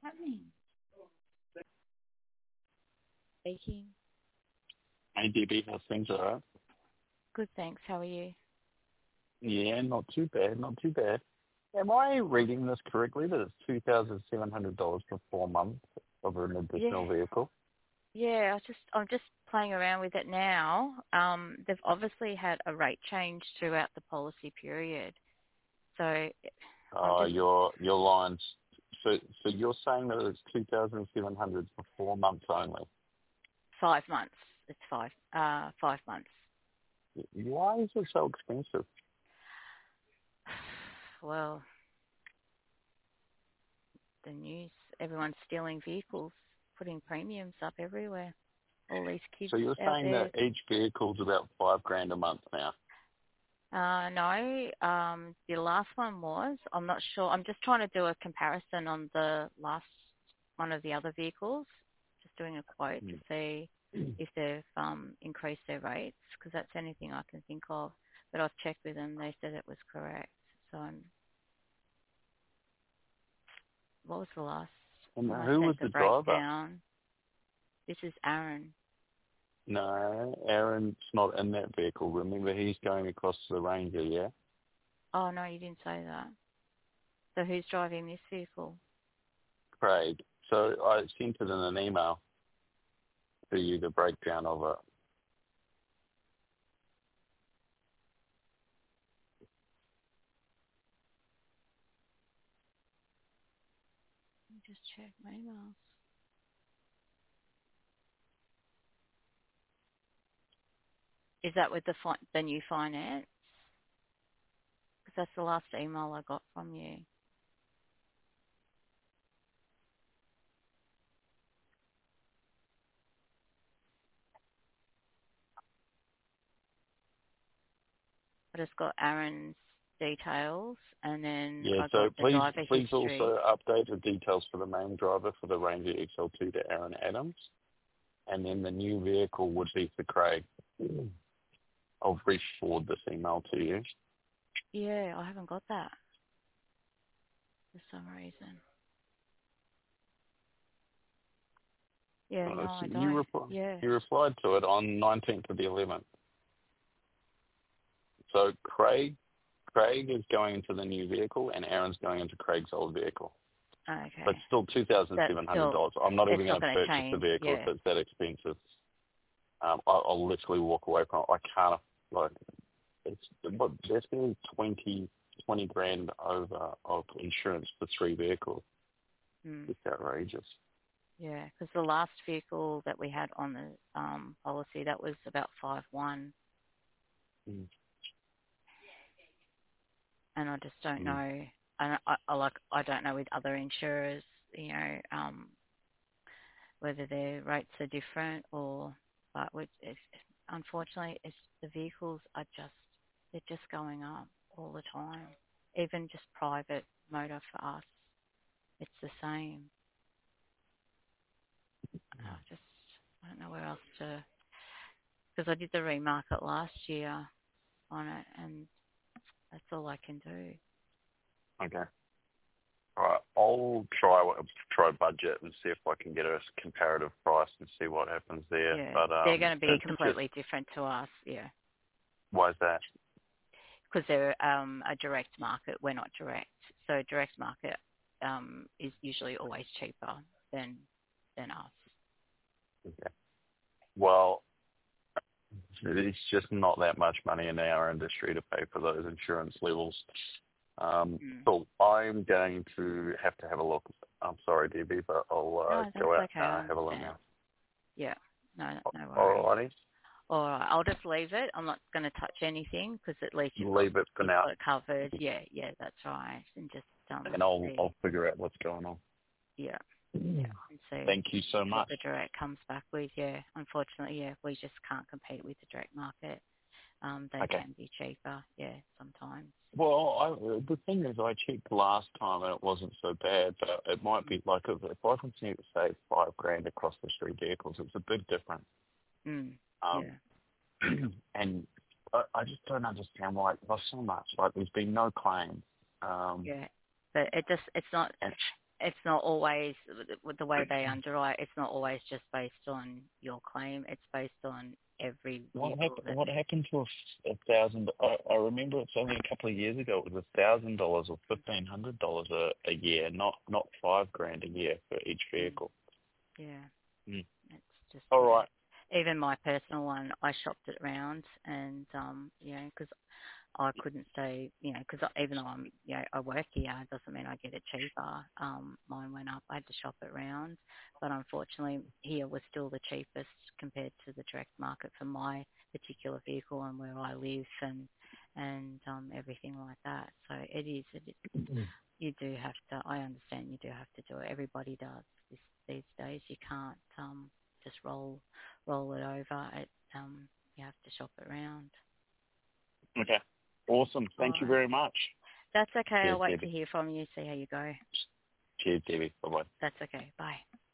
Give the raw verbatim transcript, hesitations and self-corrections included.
happening? Speaking. Hey, D B, how's things, all right? Good, thanks. How are you? Yeah, not too bad, not too bad. Am I reading this correctly that it's two thousand seven hundred dollars for four months of an Yeah. additional vehicle? Yeah, I was just I'm just playing around with it now. Um, they've obviously had a rate change throughout the policy period. So I'm Uh, just your your lines, so so you're saying that it's two thousand seven hundred for four months only. five months. It's five uh five months. Why is it so expensive? Well, the news, everyone's stealing vehicles, putting premiums up everywhere. All these kids So you're out saying there. that each vehicle's about five grand a month now? Uh, no, um, the last one was. I'm not sure. I'm just trying to do a comparison on the last one of the other vehicles. Just doing a quote to see if they've um, increased their rates, because that's anything I can think of. But I've checked with them. They said it was correct. So I'm, what was the last And when I who was sent the the driver? breakdown? This is Aaron. No, Aaron's not in that vehicle. Remember, he's going across to the Ranger, yeah? Oh, no, you didn't say that. So who's driving this vehicle? Craig. So I sent it in an email to you, the breakdown of it. Let me just check my emails. Is that with the fi- the new finance? Because that's the last email I got from you. But it's got Aaron's details, and then Yeah, I so got the please driver please history. also update the details for the main driver for the Ranger X L two to Aaron Adams. And then the new vehicle would be for Craig. I'll re-forward this email to you. Yeah, I haven't got that for some reason. Yeah, no, Uh, so I you, don't. repl- Yeah. you replied to it on nineteenth of the eleventh. So Craig Craig is going into the new vehicle and Aaron's going into Craig's old vehicle. But Okay. still That's two thousand seven hundred still, dollars I'm not it's even not going to going to purchase the change. vehicle if Yeah. it's that expensive. Um, I'll, I'll literally walk away from it. I can't, like, it's, but there's been twenty, twenty grand over of insurance for three vehicles. Mm. It's outrageous. Yeah, because the last vehicle that we had on the um, policy, that was about five one. Mm. And I just don't Mm. know. I, I, I like I don't know with other insurers, you know, um, whether their rates are different or, but with, it's, unfortunately, it's the vehicles are just they're just going up all the time. Even just private motor for us, it's the same. I just I don't know where else to, because I did the remarket last year on it, and that's all I can do. Okay. All right. I'll try try budget and see if I can get a comparative price and see what happens there. Yeah, But they're um, going to be it's just completely different to us. Yeah. why is that? Because they're um, a direct market. We're not direct. So direct market um, is usually always cheaper than than us. Okay. Well, it's just not that much money in our industry to pay for those insurance levels. Um, Mm. so I'm going to have to have a look. I'm sorry, D B, but I'll uh, No, that's go out okay. I and uh, have a look understand. now. Yeah. No, no All worries. righty. All right. I'll just leave it. I'm not going to touch anything because at least you've got Leave it for you've now, got it covered. Yeah. Yeah. That's right. And just um and I'll see. I'll figure out what's going on. Yeah. Yeah. And see Thank you so what much. the direct comes back with. Yeah. Unfortunately, yeah, we just can't compete with the direct market. Um, they Okay. can be cheaper, yeah, sometimes. Well, I, the thing is, I checked last time and it wasn't so bad, but it might be like if, if I continue to save five grand across the three vehicles, it's a big difference. Mm, Um, yeah. and I, I just don't understand why it costs so much. Like, there's been no claims. Um, Yeah. But it just, it's not, and it's not always with the way they underwrite. It's not always just based on your claim. It's based on every What vehicle happened? that. What happened to a, f- a thousand? I, I remember it's only a couple of years ago. It was a thousand dollars or fifteen hundred dollars a a year, not not five grand a year for each vehicle. Yeah, Mm. it's just All yeah. right. Even my personal one, I shopped it around, and um, you know, because I couldn't say, you know, because even though I'm, you know, I work here, it doesn't mean I get it cheaper. Um, mine went up. I had to shop it around, but unfortunately, here was still the cheapest compared to the direct market for my particular vehicle and where I live and and um, everything like that. So it is. It, you do have to. I understand you do have to do it. Everybody does this, these days. You can't um, just roll roll it over. It, um, you have to shop it around. Okay. Awesome. All Thank you right. very much. That's okay. I'll Cheers, wait to Debbie. hear from you, see how you go. Cheers, Debbie. Bye bye. That's okay. Bye.